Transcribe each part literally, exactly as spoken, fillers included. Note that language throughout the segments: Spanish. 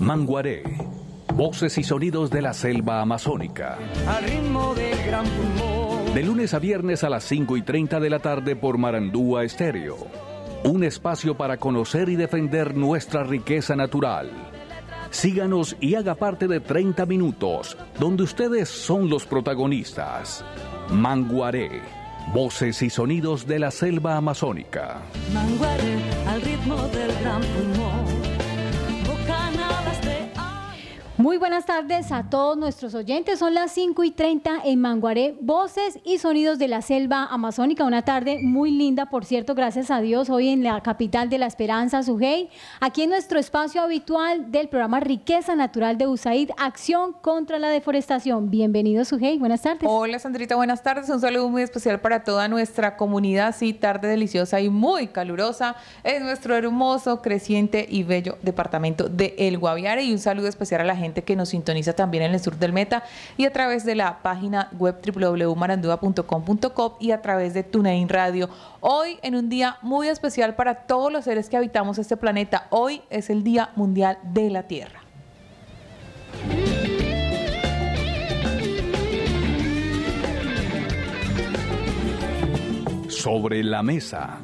Manguaré, voces y sonidos de la selva amazónica. Al ritmo del gran pulmón. De lunes a viernes a las cinco y treinta de la tarde por Marandúa Estéreo. Un espacio para conocer y defender nuestra riqueza natural. Síganos y haga parte de treinta minutos, donde ustedes son los protagonistas. Manguaré, voces y sonidos de la selva amazónica. Manguaré, al ritmo del gran pulmón. Bocanadas de... Muy buenas tardes a todos nuestros oyentes, son las cinco y treinta en Manguaré, voces y sonidos de la selva amazónica, una tarde muy linda, por cierto, gracias a Dios, hoy en la capital de la Esperanza, Sujei, aquí en nuestro espacio habitual del programa Riqueza Natural de U S A I D, Acción contra la Deforestación. Bienvenido, Sujei, buenas tardes. Hola, Sandrita, buenas tardes, un saludo muy especial para toda nuestra comunidad, sí, tarde deliciosa y muy calurosa, es nuestro hermoso, creciente y bello departamento de El Guaviare, y un saludo especial a la gente que nos sintoniza también en el sur del Meta y a través de la página web doble u doble u doble u punto marandua punto com punto co y a través de TuneIn Radio. Hoy en un día muy especial para todos los seres que habitamos este planeta. Hoy es el Día Mundial de la Tierra. Sobre la mesa.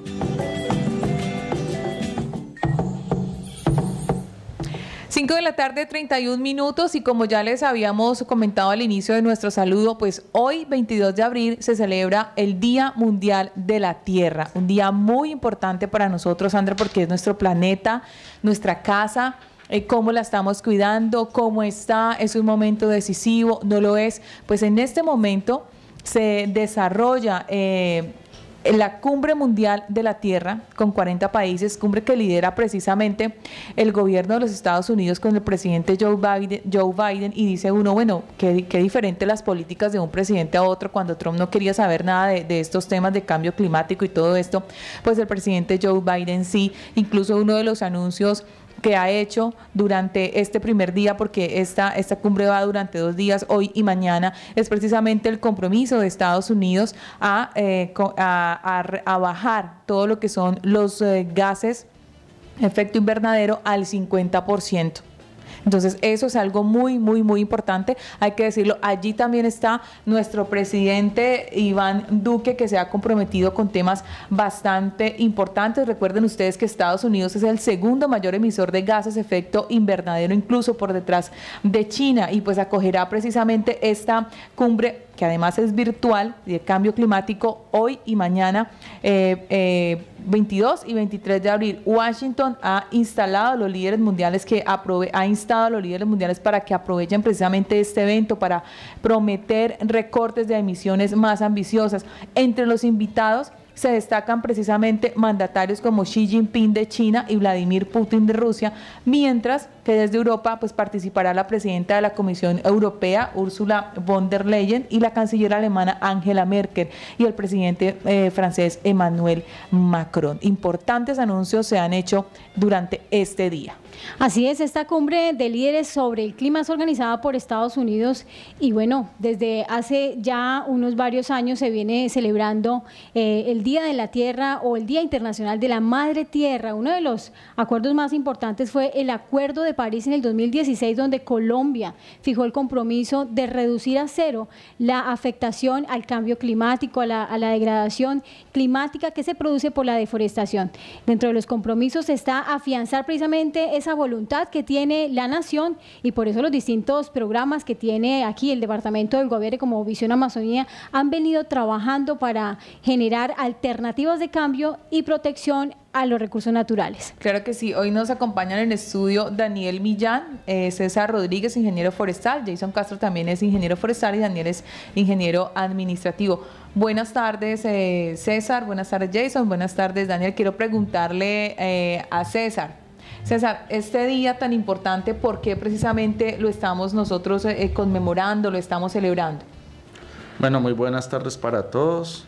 cinco de la tarde, treinta y un minutos, y como ya les habíamos comentado al inicio de nuestro saludo, pues hoy, veintidós de abril, se celebra el Día Mundial de la Tierra, un día muy importante para nosotros, Sandra, porque es nuestro planeta, nuestra casa, eh, cómo la estamos cuidando, cómo está, es un momento decisivo, no lo es, pues en este momento se desarrolla eh, la Cumbre Mundial de la Tierra con cuarenta países, cumbre que lidera precisamente el gobierno de los Estados Unidos con el presidente Joe Biden, Joe Biden y dice uno, bueno, qué, qué diferente las políticas de un presidente a otro. Cuando Trump no quería saber nada de, de estos temas de cambio climático y todo esto, pues el presidente Joe Biden sí, incluso uno de los anuncios que ha hecho durante este primer día, porque esta, esta cumbre va durante dos días, hoy y mañana, es precisamente el compromiso de Estados Unidos a, eh, a, a, a bajar todo lo que son los eh, gases efecto invernadero al cincuenta por ciento. Entonces eso es algo muy, muy, muy importante, hay que decirlo. Allí también está nuestro presidente Iván Duque, que se ha comprometido con temas bastante importantes. Recuerden ustedes que Estados Unidos es el segundo mayor emisor de gases efecto invernadero, incluso por detrás de China, y pues acogerá precisamente esta cumbre, que además es virtual, de cambio climático, hoy y mañana, eh, eh, veintidós y veintitrés de abril. Washington ha instalado a los líderes mundiales que aprove ha instado a los líderes mundiales para que aprovechen precisamente este evento para prometer recortes de emisiones más ambiciosas. Entre los invitados se destacan precisamente mandatarios como Xi Jinping de China y Vladimir Putin de Rusia, mientras que desde Europa pues participará la presidenta de la Comisión Europea, Ursula von der Leyen, y la canciller alemana Angela Merkel y el presidente eh, francés Emmanuel Macron. Importantes anuncios se han hecho durante este día. Así es, esta cumbre de líderes sobre el clima es organizada por Estados Unidos y bueno, desde hace ya unos varios años se viene celebrando eh, el Día de la Tierra o el Día Internacional de la Madre Tierra. Uno de los acuerdos más importantes fue el Acuerdo de París en el dos mil dieciséis, donde Colombia fijó el compromiso de reducir a cero la afectación al cambio climático, a la, a la degradación climática que se produce por la deforestación. Dentro de los compromisos está afianzar precisamente esa voluntad que tiene la nación, y por eso los distintos programas que tiene aquí el Departamento del Gobierno como Visión Amazonía han venido trabajando para generar alternativas de cambio y protección a los recursos naturales. Claro que sí, hoy nos acompañan en el estudio Daniel Millán, eh, César Rodríguez, ingeniero forestal, Jason Castro también es ingeniero forestal y Daniel es ingeniero administrativo. Buenas tardes, eh, César, buenas tardes, Jason, buenas tardes, Daniel. Quiero preguntarle eh, a César. César, este día tan importante, ¿por qué precisamente lo estamos nosotros eh, conmemorando, lo estamos celebrando? Bueno, muy buenas tardes para todos.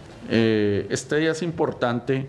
Eh, este día es importante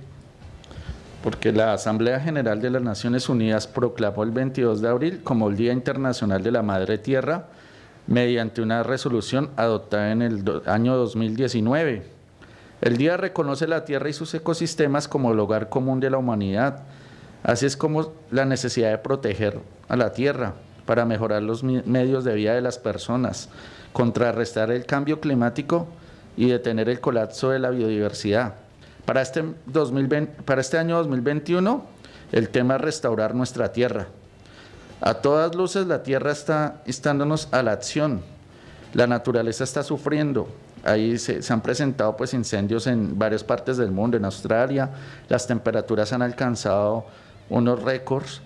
porque la Asamblea General de las Naciones Unidas proclamó el veintidós de abril como el Día Internacional de la Madre Tierra mediante una resolución adoptada en el do- año dos mil diecinueve. El día reconoce la tierra y sus ecosistemas como el hogar común de la humanidad, Así es como la necesidad de proteger a la tierra para mejorar los medios de vida de las personas, contrarrestar el cambio climático y detener el colapso de la biodiversidad. Para este, dos mil veinte, para este año dos mil veintiuno, el tema es restaurar nuestra tierra. A todas luces la tierra está instándonos a la acción. La naturaleza está sufriendo. Ahí se, se han presentado pues incendios en varias partes del mundo. En Australia las temperaturas han alcanzado unos récords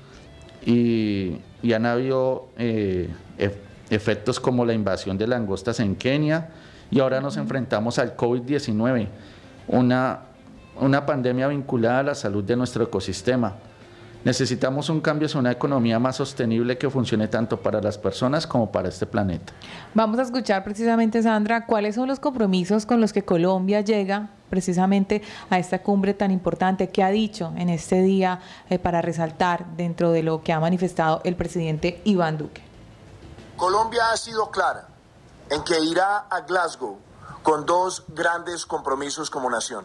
y, y han habido eh, efectos como la invasión de langostas en Kenia, y ahora nos enfrentamos al COVID diecinueve, una, una pandemia vinculada a la salud de nuestro ecosistema. Necesitamos un cambio hacia una economía más sostenible que funcione tanto para las personas como para este planeta. Vamos a escuchar precisamente, Sandra, cuáles son los compromisos con los que Colombia llega precisamente a esta cumbre tan importante. ¿Qué ha dicho en este día eh, para resaltar dentro de lo que ha manifestado el presidente Iván Duque? Colombia ha sido clara en que irá a Glasgow con dos grandes compromisos como nación.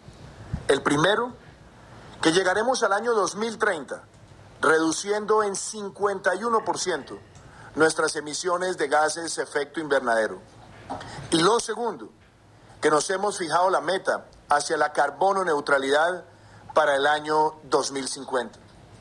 El primero, que llegaremos al año dos mil treinta reduciendo en cincuenta y uno por ciento nuestras emisiones de gases de efecto invernadero. Y lo segundo, que nos hemos fijado la meta hacia la carbono neutralidad para el año dos mil cincuenta.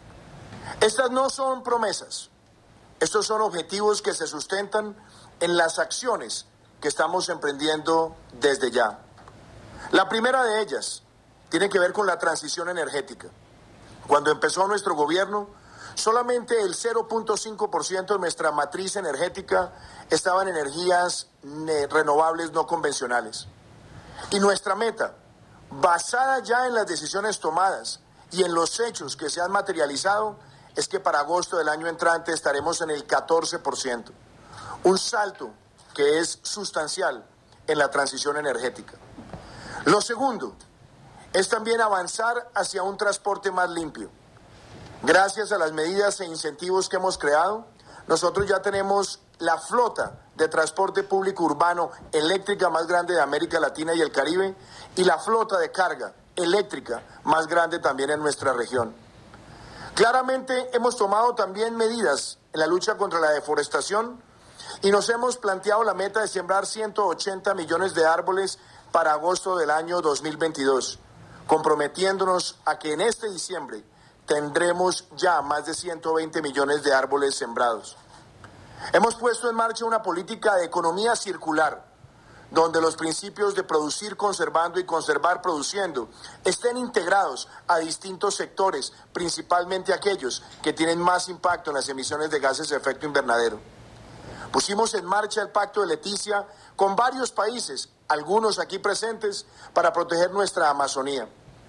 Estas no son promesas, estos son objetivos que se sustentan en las acciones que estamos emprendiendo desde ya. La primera de ellas tiene que ver con la transición energética. Cuando empezó nuestro gobierno, solamente el cero punto cinco por ciento de nuestra matriz energética estaba en energías renovables no convencionales. Y nuestra meta, basada ya en las decisiones tomadas y en los hechos que se han materializado, es que para agosto del año entrante estaremos en el catorce por ciento. Un salto que es sustancial en la transición energética. Lo segundo es también avanzar hacia un transporte más limpio. Gracias a las medidas e incentivos que hemos creado, nosotros ya tenemos la flota de transporte público urbano eléctrica más grande de América Latina y el Caribe, y la flota de carga eléctrica más grande también en nuestra región. Claramente hemos tomado también medidas en la lucha contra la deforestación y nos hemos planteado la meta de sembrar ciento ochenta millones de árboles para agosto del año dos mil veintidós, comprometiéndonos a que en este diciembre tendremos ya más de ciento veinte millones de árboles sembrados. Hemos puesto en marcha una política de economía circular, donde los principios de producir conservando y conservar produciendo estén integrados a distintos sectores, principalmente aquellos que tienen más impacto en las emisiones de gases de efecto invernadero. Pusimos en marcha el Pacto de Leticia con varios países, algunos aquí presentes, para proteger nuestra Amazonía.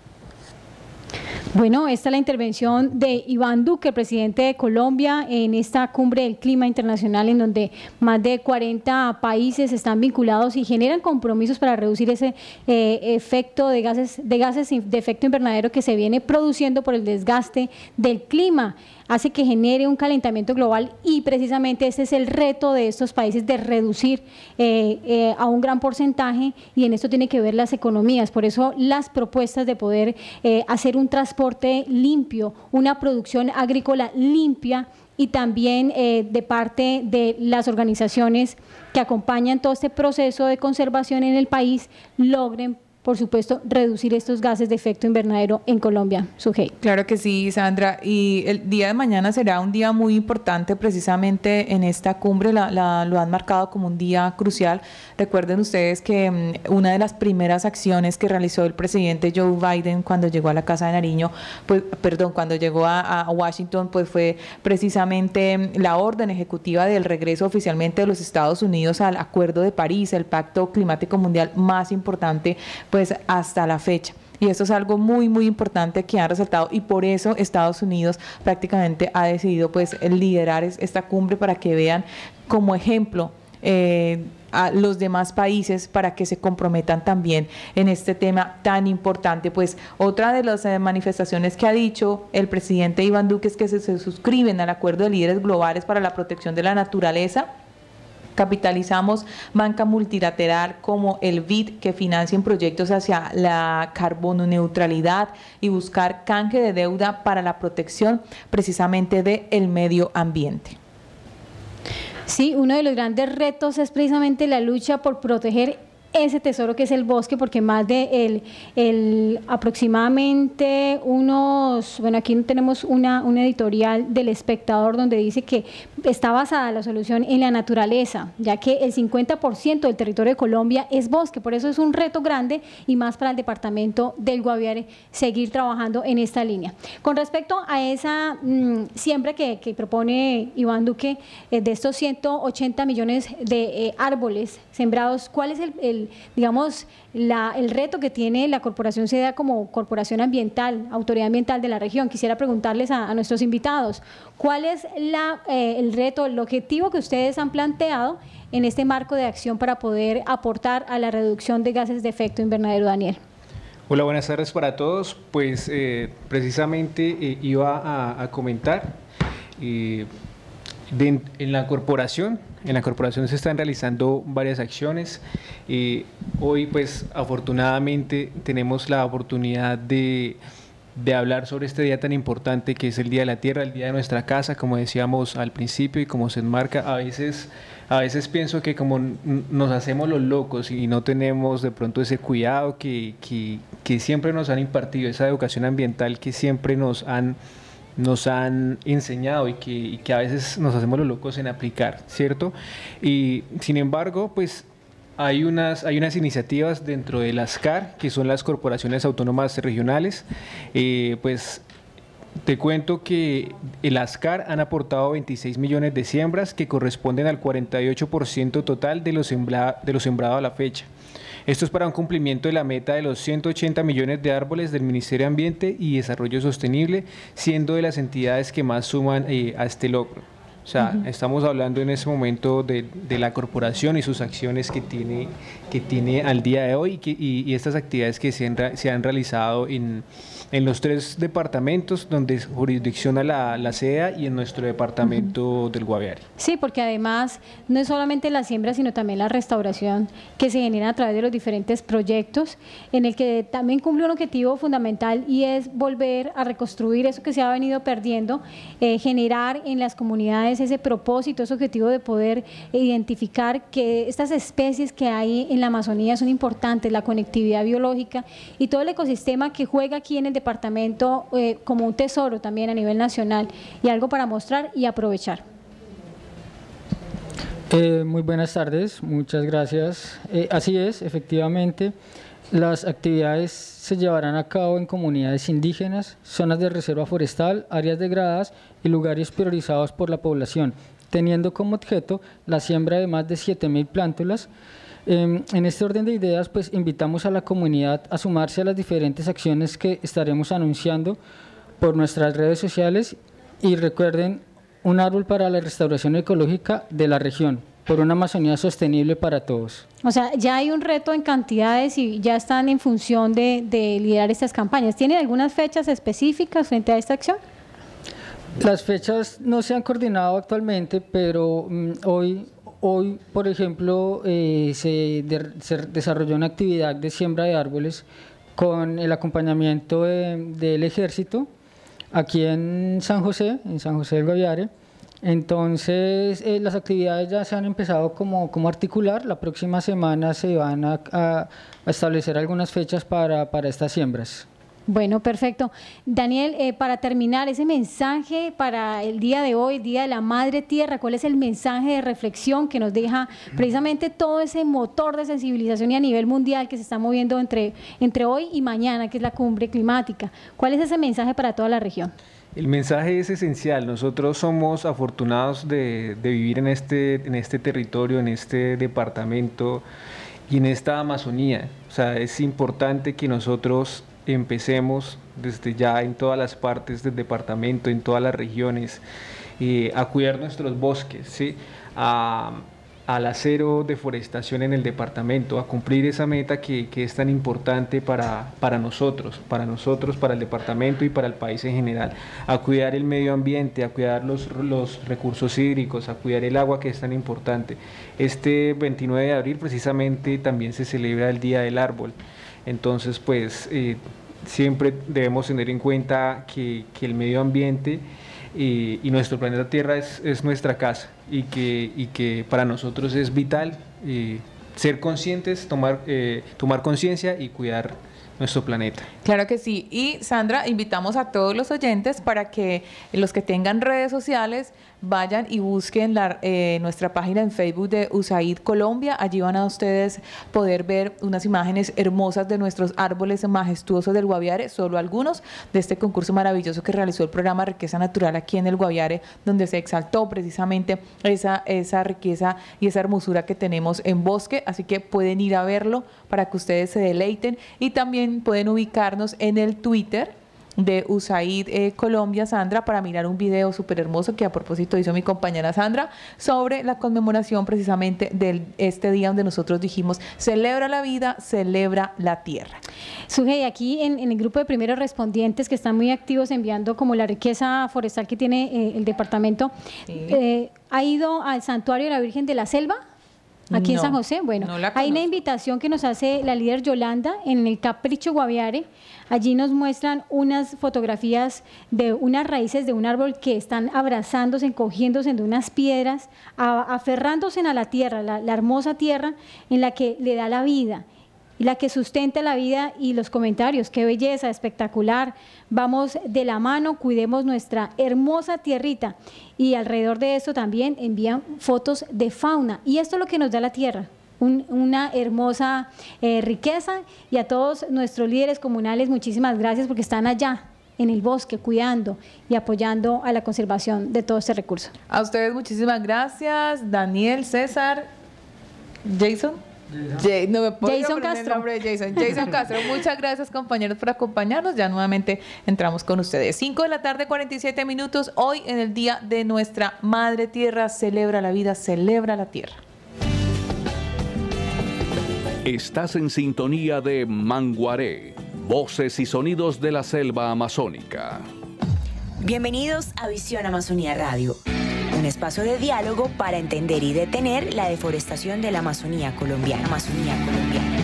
Bueno, esta es la intervención de Iván Duque, presidente de Colombia, en esta cumbre del clima internacional, en donde más de cuarenta países están vinculados y generan compromisos para reducir ese eh, efecto de gases, de gases de efecto invernadero que se viene produciendo por el desgaste del clima. Hace que genere un calentamiento global, y precisamente ese es el reto de estos países, de reducir eh, eh, a un gran porcentaje, y en esto tiene que ver las economías. Por eso las propuestas de poder eh, hacer un transporte limpio, una producción agrícola limpia, y también eh, de parte de las organizaciones que acompañan todo este proceso de conservación en el país, logren, por supuesto, reducir estos gases de efecto invernadero en Colombia. Sujei. Claro que sí, Sandra, y el día de mañana será un día muy importante precisamente en esta cumbre, la, la, lo han marcado como un día crucial. Recuerden ustedes que um, una de las primeras acciones que realizó el presidente Joe Biden cuando llegó a la Casa de Nariño, pues, perdón, cuando llegó a, a Washington, pues fue precisamente la orden ejecutiva del regreso oficialmente de los Estados Unidos al Acuerdo de París, el pacto climático mundial más importante pues hasta la fecha. Y esto es algo muy, muy importante que han resaltado, y por eso Estados Unidos prácticamente ha decidido pues liderar esta cumbre, para que vean como ejemplo eh, a los demás países, para que se comprometan también en este tema tan importante. Pues otra de las eh, manifestaciones que ha dicho el presidente Iván Duque es que se, se suscriben al Acuerdo de Líderes Globales para la Protección de la Naturaleza, Capitalizamos banca multilateral como el B I D que financien proyectos hacia la carbono neutralidad y buscar canje de deuda para la protección precisamente del medio ambiente. Sí, uno de los grandes retos es precisamente la lucha por proteger ese tesoro que es el bosque, porque más de el, el aproximadamente unos, bueno, aquí tenemos una, una editorial del Espectador donde dice que está basada la solución en la naturaleza, ya que el cincuenta por ciento del territorio de Colombia es bosque, por eso es un reto grande y más para el departamento del Guaviare seguir trabajando en esta línea. Con respecto a esa mmm, siembra que, que propone Iván Duque, eh, de estos ciento ochenta millones de eh, árboles sembrados, ¿cuál es el, el digamos, la, el reto que tiene la Corporación SEDA como corporación ambiental, autoridad ambiental de la región? Quisiera preguntarles a, a nuestros invitados, ¿cuál es la, eh, el reto, el objetivo que ustedes han planteado en este marco de acción para poder aportar a la reducción de gases de efecto invernadero, Daniel? Hola, buenas tardes para todos. Pues eh, precisamente eh, iba a, a comentar eh, de, en la corporación, en la corporación se están realizando varias acciones. Eh, hoy, pues, afortunadamente tenemos la oportunidad de, de hablar sobre este día tan importante que es el Día de la Tierra, el Día de nuestra casa, como decíamos al principio y como se enmarca. A veces, a veces pienso que como nos hacemos los locos y no tenemos de pronto ese cuidado que, que, que siempre nos han impartido, esa educación ambiental que siempre nos han nos han enseñado y que, y que a veces nos hacemos los locos en aplicar, ¿cierto? Y sin embargo, pues hay unas, hay unas iniciativas dentro de las C A R, que son las corporaciones autónomas regionales. Eh, pues te cuento que las C A R han aportado veintiséis millones de siembras que corresponden al cuarenta y ocho por ciento total de lo, sembra, de lo sembrado a la fecha. Esto es para un cumplimiento de la meta de los ciento ochenta millones de árboles del Ministerio de Ambiente y Desarrollo Sostenible, siendo de las entidades que más suman eh, a este logro. O sea, uh-huh. Estamos hablando en ese momento de, de la corporación y sus acciones que tiene, que tiene al día de hoy y, que, y, y estas actividades que se han, se han realizado en, en los tres departamentos donde jurisdicciona la, la SEDA y en nuestro departamento uh-huh. del Guaviare. Sí, porque además no es solamente la siembra, sino también la restauración que se genera a través de los diferentes proyectos, en el que también cumple un objetivo fundamental y es volver a reconstruir eso que se ha venido perdiendo, eh, generar en las comunidades ese propósito, ese objetivo de poder identificar que estas especies que hay en la Amazonía son importantes, la conectividad biológica y todo el ecosistema que juega aquí en el departamento eh, como un tesoro también a nivel nacional y algo para mostrar y aprovechar. Eh, muy buenas tardes, muchas gracias. Eh, así es, efectivamente, las actividades se llevarán a cabo en comunidades indígenas, zonas de reserva forestal, áreas degradadas y lugares priorizados por la población, teniendo como objeto la siembra de más de siete mil plántulas. Eh, en este orden de ideas, pues invitamos a la comunidad a sumarse a las diferentes acciones que estaremos anunciando por nuestras redes sociales y recuerden, un árbol para la restauración ecológica de la región, por una Amazonía sostenible para todos. O sea, ya hay un reto en cantidades y ya están en función de, de liderar estas campañas. ¿Tienen algunas fechas específicas frente a esta acción? Las fechas no se han coordinado actualmente, pero um, hoy, hoy, por ejemplo, eh, se, de, se desarrolló una actividad de siembra de árboles con el acompañamiento de, del Ejército, aquí en San José, en San José del Guaviare. Entonces, eh, las actividades ya se han empezado como, como articular. La próxima semana se van a, a, a establecer algunas fechas para, para estas siembras. Bueno, perfecto. Daniel, eh, para terminar, ese mensaje para el día de hoy, Día de la Madre Tierra, ¿cuál es el mensaje de reflexión que nos deja precisamente todo ese motor de sensibilización y a nivel mundial que se está moviendo entre, entre hoy y mañana, que es la cumbre climática? ¿Cuál es ese mensaje para toda la región? El mensaje es esencial. Nosotros somos afortunados de, de vivir en este, en este territorio, en este departamento y en esta Amazonía. O sea, es importante que nosotros empecemos desde ya en todas las partes del departamento, en todas las regiones, eh, a cuidar nuestros bosques, ¿sí? a, a la cero deforestación en el departamento, a cumplir esa meta que, que es tan importante para, para nosotros, para nosotros, para el departamento y para el país en general, a cuidar el medio ambiente, a cuidar los, los recursos hídricos, a cuidar el agua que es tan importante. Este veintinueve de abril precisamente también se celebra el Día del Árbol, entonces pues eh, siempre debemos tener en cuenta que, que el medio ambiente Y, y nuestro planeta Tierra es, es nuestra casa y que, y que para nosotros es vital eh, ser conscientes, tomar, eh, tomar conciencia y cuidar nuestro planeta. Claro que sí. Y Sandra, invitamos a todos los oyentes para que los que tengan redes sociales vayan y busquen la, eh, nuestra página en Facebook de U S A I D Colombia. Allí van a ustedes poder ver unas imágenes hermosas de nuestros árboles majestuosos del Guaviare, solo algunos de este concurso maravilloso que realizó el programa Riqueza Natural aquí en el Guaviare, donde se exaltó precisamente esa, esa riqueza y esa hermosura que tenemos en bosque. Así que pueden ir a verlo para que ustedes se deleiten, y también pueden ubicarnos en el Twitter de U S A I D eh, Colombia, Sandra, para mirar un video súper hermoso que a propósito hizo mi compañera Sandra sobre la conmemoración precisamente de este día donde nosotros dijimos: celebra la vida, celebra la tierra. Suje, y aquí en, en el grupo de primeros respondientes que están muy activos enviando como la riqueza forestal que tiene eh, el departamento, sí. eh, ¿ha ido al Santuario de la Virgen de la Selva? Aquí no, en San José, bueno, no hay una invitación que nos hace la líder Yolanda en el Capricho Guaviare. Allí nos muestran unas fotografías de unas raíces de un árbol que están abrazándose, encogiéndose de unas piedras, a, aferrándose a la tierra, la, la hermosa tierra en la que le da la vida, y la que sustenta la vida. Y los comentarios: qué belleza, espectacular, vamos de la mano, cuidemos nuestra hermosa tierrita. Y alrededor de esto también envían fotos de fauna, y esto es lo que nos da la tierra, un, una hermosa eh, riqueza. Y a todos nuestros líderes comunales, muchísimas gracias, porque están allá en el bosque cuidando y apoyando a la conservación de todo este recurso. A ustedes muchísimas gracias, Daniel, César, Jason. Jay, no me puedo Jason Castro. El nombre de Jason. Jason Castro, muchas gracias, compañeros, por acompañarnos. Ya nuevamente entramos con ustedes. cinco de la tarde, cuarenta y siete minutos. Hoy, en el día de nuestra Madre Tierra, celebra la vida, celebra la tierra. Estás en sintonía de Manguaré, voces y sonidos de la selva amazónica. Bienvenidos a Visión Amazonía Radio, un espacio de diálogo para entender y detener la deforestación de la Amazonía colombiana. Amazonía colombiana.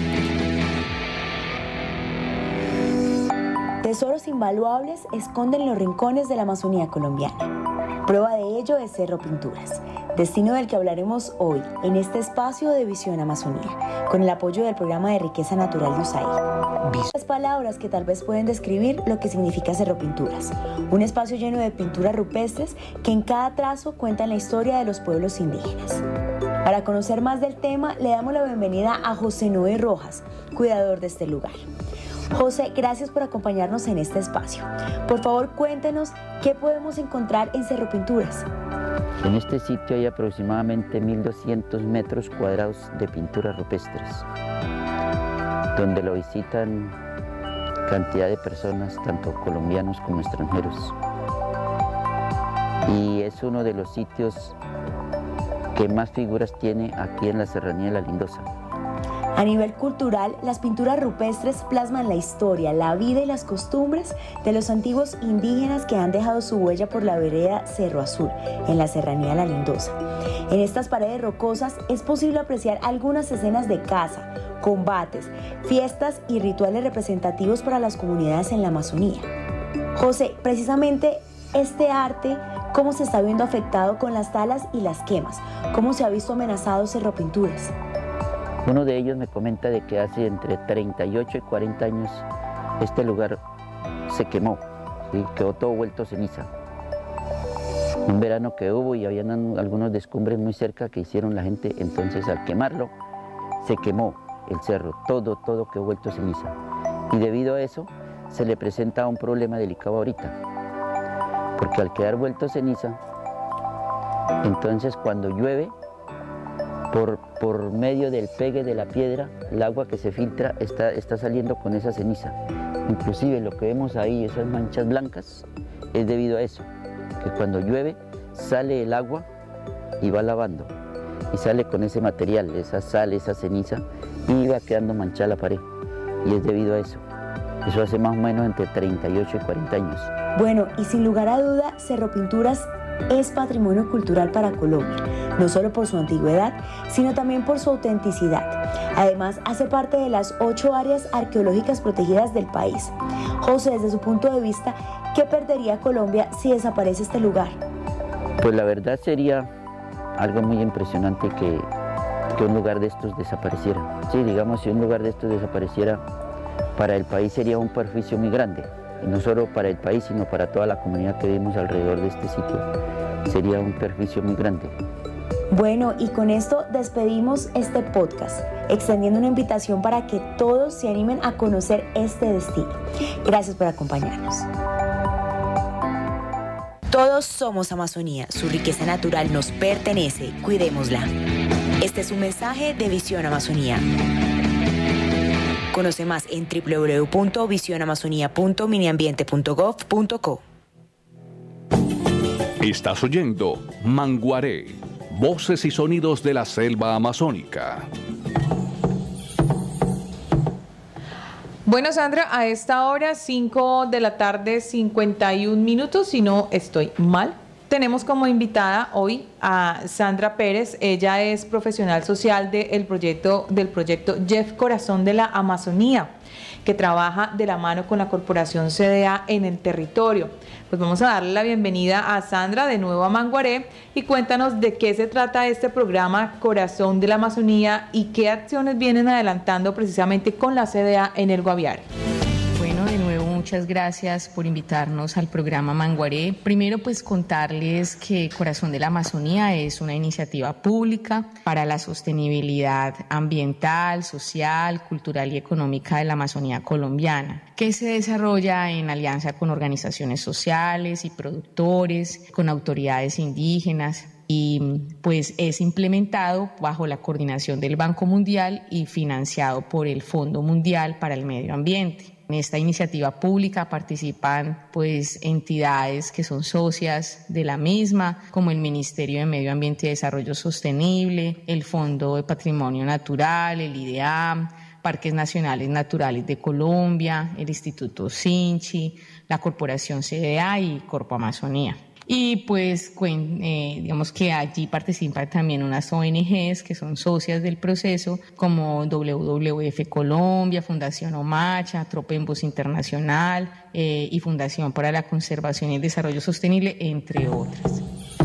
Tesoros invaluables esconden los rincones de la Amazonía colombiana. Prueba de ello es Cerro Pinturas, destino del que hablaremos hoy en este espacio de Visión Amazonía, con el apoyo del programa de Riqueza Natural de U S A I D. Las palabras que tal vez pueden describir lo que significa Cerro Pinturas, un espacio lleno de pinturas rupestres que en cada trazo cuentan la historia de los pueblos indígenas. Para conocer más del tema, le damos la bienvenida a José Noé Rojas, cuidador de este lugar. José, gracias por acompañarnos en este espacio. Por favor, cuéntenos qué podemos encontrar en Cerro Pinturas. En este sitio hay aproximadamente mil doscientos metros cuadrados de pinturas rupestres, donde lo visitan cantidad de personas, tanto colombianos como extranjeros. Y es uno de los sitios que más figuras tiene aquí en la Serranía de la Lindosa. A nivel cultural, las pinturas rupestres plasman la historia, la vida y las costumbres de los antiguos indígenas que han dejado su huella por la vereda Cerro Azul, en la Serranía de la Lindosa. En estas paredes rocosas es posible apreciar algunas escenas de caza, combates, fiestas y rituales representativos para las comunidades en la Amazonía. José, precisamente este arte, ¿cómo se está viendo afectado con las talas y las quemas? ¿Cómo se ha visto amenazado Cerro Pinturas? Uno de ellos me comenta de que hace entre treinta y ocho y cuarenta años este lugar se quemó y quedó todo vuelto ceniza. Un verano que hubo y habían algunos descumbres muy cerca que hicieron la gente, entonces al quemarlo se quemó el cerro, todo, todo quedó vuelto ceniza. Y debido a eso se le presenta un problema delicado ahorita, porque al quedar vuelto ceniza, entonces cuando llueve, Por, por medio del pegue de la piedra, el agua que se filtra está, está saliendo con esa ceniza. Inclusive lo que vemos ahí, esas manchas blancas, es debido a eso, que cuando llueve sale el agua y va lavando. y sale con ese material, esa sal, esa ceniza, y va quedando manchada la pared. Y es debido a eso. Eso hace más o menos entre treinta y ocho y cuarenta años. Bueno, y sin lugar a duda, Cerro Pinturas es patrimonio cultural para Colombia, no solo por su antigüedad, sino también por su autenticidad. Además, hace parte de las ocho áreas arqueológicas protegidas del país. José, desde su punto de vista, ¿qué perdería Colombia si desaparece este lugar? Pues la verdad sería algo muy impresionante que, que un lugar de estos desapareciera. Sí, digamos, si un lugar de estos desapareciera, para el país sería un perjuicio muy grande. Y no solo para el país, sino para toda la comunidad que vivimos alrededor de este sitio. Sería un perjuicio muy grande. Bueno, y con esto despedimos este podcast, extendiendo una invitación para que todos se animen a conocer este destino. Gracias por acompañarnos. Todos somos Amazonía, su riqueza natural nos pertenece, cuidémosla. Este es un mensaje de Visión Amazonía. Conoce más en doble u doble u doble u punto visión amazonía punto miniambiente punto gov punto co. Estás oyendo Manguaré, voces y sonidos de la selva amazónica. Bueno, Sandra, a esta hora, cinco de la tarde, cincuenta y un minutos, si no estoy mal. Tenemos como invitada hoy a Sandra Pérez. Ella es profesional social del proyecto, del proyecto Jeff Corazón de la Amazonía, que trabaja de la mano con la Corporación C D A en el territorio. Pues vamos a darle la bienvenida a Sandra de nuevo a Manguaré y cuéntanos de qué se trata este programa Corazón de la Amazonía y qué acciones vienen adelantando precisamente con la C D A en el Guaviare. Bueno, de nuevo muchas gracias por invitarnos al programa Manguaré. Primero, pues contarles que Corazón de la Amazonía es una iniciativa pública para la sostenibilidad ambiental, social, cultural y económica de la Amazonía colombiana, que se desarrolla en alianza con organizaciones sociales y productores, con autoridades indígenas, y pues es implementado bajo la coordinación del Banco Mundial y financiado por el Fondo Mundial para el Medio Ambiente. En esta iniciativa pública participan pues entidades que son socias de la misma, como el Ministerio de Medio Ambiente y Desarrollo Sostenible, el Fondo de Patrimonio Natural, el IDEAM, Parques Nacionales Naturales de Colombia, el Instituto Sinchi, la Corporación C D A y Corpo Amazonía. Y pues eh, digamos que allí participan también unas O N Ges que son socias del proceso, como W W F Colombia, Fundación Omacha, Tropembos Internacional eh, y Fundación para la Conservación y el Desarrollo Sostenible, entre otras.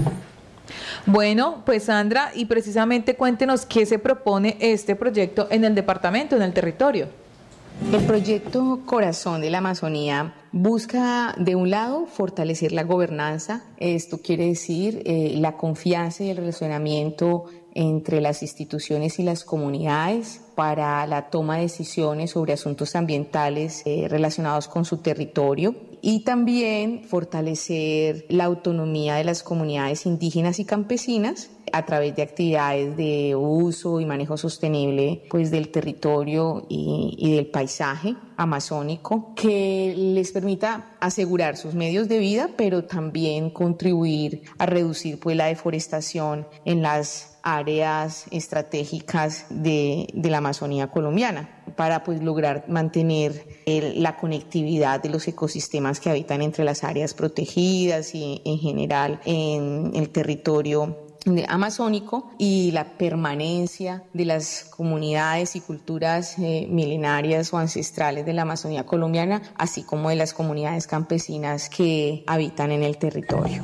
Bueno, pues Sandra, y precisamente cuéntenos qué se propone este proyecto en el departamento, en el territorio. El proyecto Corazón de la Amazonía busca, de un lado, fortalecer la gobernanza. Esto quiere decir eh, la confianza y el relacionamiento entre las instituciones y las comunidades para la toma de decisiones sobre asuntos ambientales eh, relacionados con su territorio, y también fortalecer la autonomía de las comunidades indígenas y campesinas a través de actividades de uso y manejo sostenible pues, del territorio y, y del paisaje amazónico, que les permita asegurar sus medios de vida, pero también contribuir a reducir pues, la deforestación en las áreas estratégicas de, de la Amazonía colombiana, para pues, lograr mantener el, la conectividad de los ecosistemas que habitan entre las áreas protegidas y en general en el territorio amazónico, y la permanencia de las comunidades y culturas eh, milenarias o ancestrales de la Amazonía colombiana, así como de las comunidades campesinas que habitan en el territorio.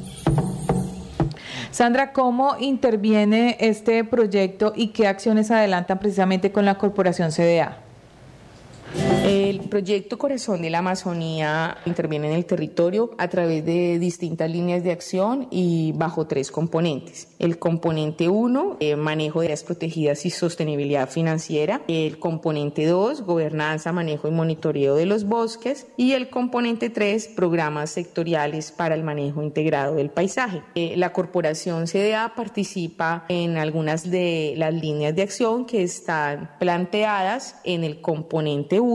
Sandra, ¿cómo interviene este proyecto y qué acciones adelantan precisamente con la Corporación C D A? El proyecto Corazón de la Amazonía interviene en el territorio a través de distintas líneas de acción y bajo tres componentes. El componente uno, eh, manejo de áreas protegidas y sostenibilidad financiera. El componente dos, gobernanza, manejo y monitoreo de los bosques. Y el componente tres, programas sectoriales para el manejo integrado del paisaje. Eh, la Corporación C D A participa en algunas de las líneas de acción que están planteadas en el componente uno,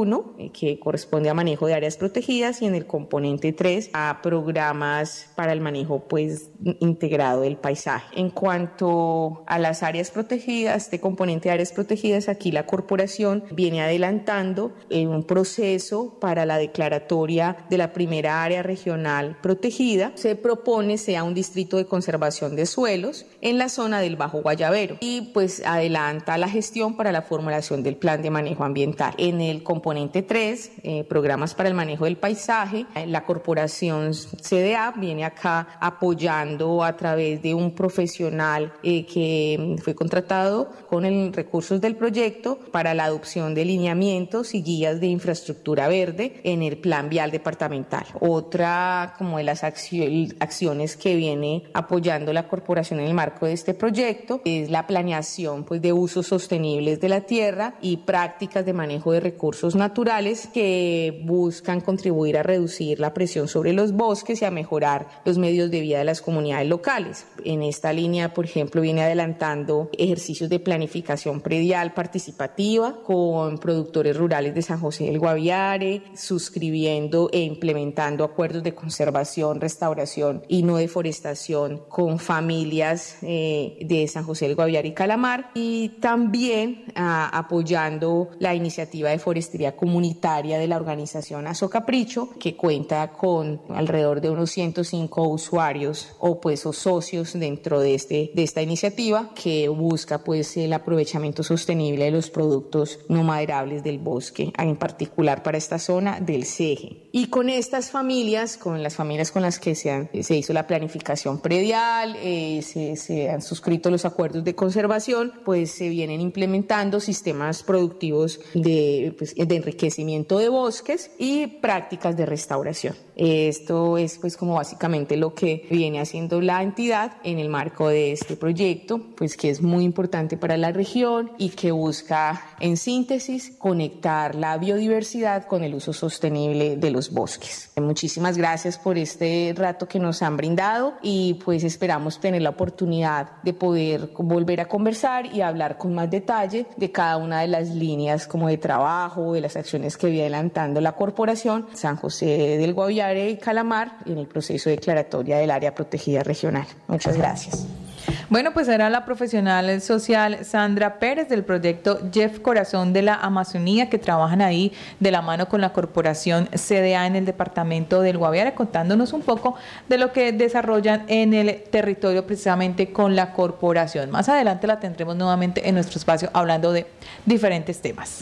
eh, que corresponde a manejo de áreas protegidas, y en el componente tres a programas para el manejo pues integrado del paisaje. En cuanto a las áreas protegidas, este componente de áreas protegidas, aquí la corporación viene adelantando en un proceso para la declaratoria de la primera área regional protegida. Se propone sea un distrito de conservación de suelos en la zona del Bajo Guayabero, y pues adelanta la gestión para la formulación del plan de manejo ambiental. En el componente tres, eh, programas para el manejo del paisaje, la corporación C D A viene acá apoyando a través de un profesional eh, que fue contratado con el recursos del proyecto para la adopción de lineamientos y guías de infraestructura verde en el plan vial departamental. Otra como de las acciones que viene apoyando la corporación en el marco de este proyecto es la planeación pues, de usos sostenibles de la tierra y prácticas de manejo de recursos naturales que buscan contribuir a reducir la presión sobre los bosques y a mejorar los medios de vida de las comunidades locales. En esta línea, por ejemplo, viene adelantando ejercicios de planificación predial participativa con productores rurales de San José del Guaviare, suscribiendo e implementando acuerdos de conservación, restauración y no deforestación con familias eh, de San José del Guaviare y Calamar, y también ah, apoyando la iniciativa de forestería comunitaria de la organización Azocapricho, que cuenta con alrededor de unos ciento cinco usuarios o pues o socios dentro de, este, de esta iniciativa, que busca pues el aprovechamiento sostenible de los productos no maderables del bosque, en particular para esta zona del Ceje. Y con estas familias, con las familias con las que se, han, se hizo la planificación predial, eh, se, se han suscrito los acuerdos de conservación, pues se vienen implementando sistemas productivos de, pues, de enriquecimiento de bosques y prácticas de restauración. Esto es pues como básicamente lo que viene haciendo la entidad en el marco de este proyecto, pues que es muy importante para la región y que busca en síntesis conectar la biodiversidad con el uso sostenible de los bosques. Muchísimas gracias por este rato que nos han brindado, y pues esperamos tener la oportunidad de poder volver a conversar y hablar con más detalle de cada una de las líneas como de trabajo, de las acciones que viene adelantando la corporación San José del Guaviare y Calamar en el proceso de declaratoria del área protegida regional. Muchas gracias. Bueno, pues era la profesional social Sandra Pérez del proyecto Jeff Corazón de la Amazonía, que trabajan ahí de la mano con la corporación C D A en el departamento del Guaviare, contándonos un poco de lo que desarrollan en el territorio precisamente con la corporación. Más adelante la tendremos nuevamente en nuestro espacio hablando de diferentes temas.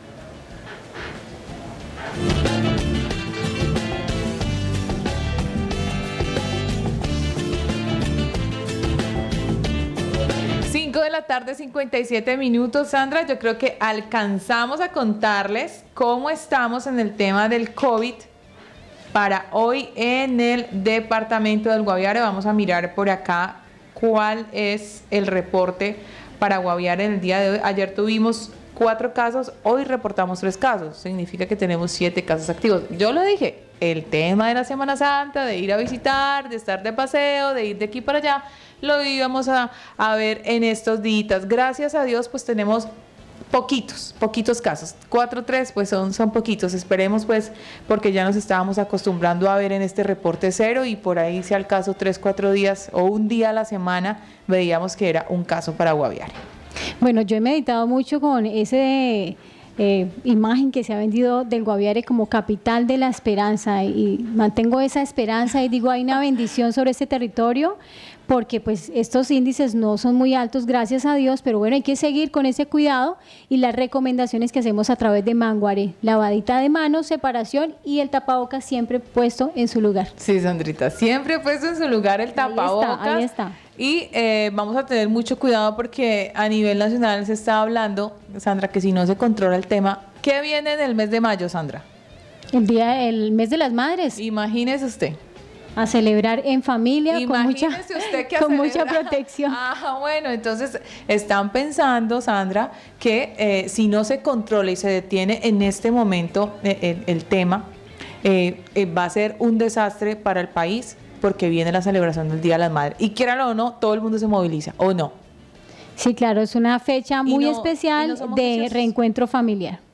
cinco de la tarde, cincuenta y siete minutos. Sandra, yo creo que alcanzamos a contarles cómo estamos en el tema del COVID para hoy en el departamento del Guaviare. Vamos a mirar por acá cuál es el reporte para Guaviare en el día de hoy. Ayer tuvimos cuatro casos, hoy reportamos tres casos, significa que tenemos siete casos activos. Yo lo dije, el tema de la Semana Santa, de ir a visitar, de estar de paseo, de ir de aquí para allá, lo íbamos a, a ver en estos días. Gracias a Dios, pues tenemos poquitos, poquitos casos. Cuatro, tres, pues son, son poquitos. Esperemos, pues, porque ya nos estábamos acostumbrando a ver en este reporte cero, y por ahí, si al caso, tres, cuatro días o un día a la semana, veíamos que era un caso para Guaviare. Bueno, yo he meditado mucho con ese eh, imagen que se ha vendido del Guaviare como capital de la esperanza, y mantengo esa esperanza y digo, hay una bendición sobre este territorio, porque pues estos índices no son muy altos, gracias a Dios, pero bueno, hay que seguir con ese cuidado y las recomendaciones que hacemos a través de Manguare: lavadita de manos, separación y el tapabocas siempre puesto en su lugar. Sí, Sandrita, siempre puesto en su lugar el tapabocas. Ahí está, ahí está. Y eh, vamos a tener mucho cuidado, porque a nivel nacional se está hablando, Sandra, que si no se controla el tema, ¿qué viene en el mes de mayo, Sandra? El día, el mes de las madres. Imagínese usted. A celebrar en familia, con mucha, usted que con mucha protección. Ah, bueno, entonces están pensando, Sandra, que eh, si no se controla y se detiene en este momento eh, el, el tema, eh, eh, va a ser un desastre para el país, porque viene la celebración del Día de las Madres. Y quieran o no, todo el mundo se moviliza, ¿o no? Sí, claro, es una fecha muy no, especial no de juiciosos. reencuentro familiar.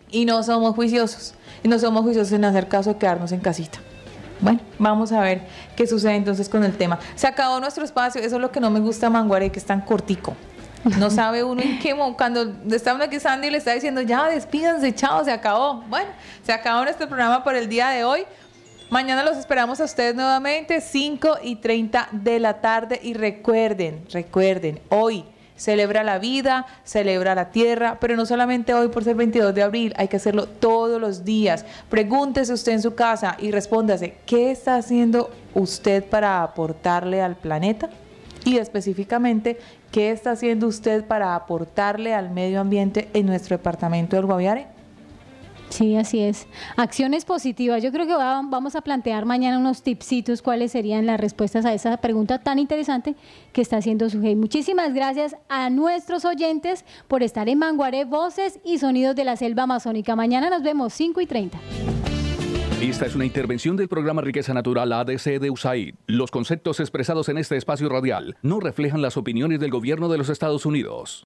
y no somos juiciosos. Y no somos juiciosos en hacer caso de quedarnos en casita. Bueno, vamos a ver qué sucede entonces con el tema. Se acabó nuestro espacio, eso es lo que no me gusta, Manguaré, que es tan cortico. No sabe uno en qué momento, cuando está uno aquí, Sandy le está diciendo, ya despídanse, chao, se acabó. Bueno, se acabó nuestro programa por el día de hoy. Mañana los esperamos a ustedes nuevamente, cinco y treinta de la tarde. Y recuerden, recuerden, hoy celebra la vida, celebra la tierra, pero no solamente hoy por ser veintidós de abril, hay que hacerlo todos los días. Pregúntese usted en su casa y respóndase, ¿qué está haciendo usted para aportarle al planeta? Y específicamente, ¿qué está haciendo usted para aportarle al medio ambiente en nuestro departamento del Guaviare? Sí, así es. Acciones positivas. Yo creo que va, vamos a plantear mañana unos tipsitos cuáles serían las respuestas a esa pregunta tan interesante que está haciendo Sujei. Muchísimas gracias a nuestros oyentes por estar en Manguaré, Voces y Sonidos de la Selva Amazónica. Mañana nos vemos, cinco y treinta. Esta es una intervención del programa Riqueza Natural A D C de U S A I D. Los conceptos expresados en este espacio radial no reflejan las opiniones del gobierno de los Estados Unidos.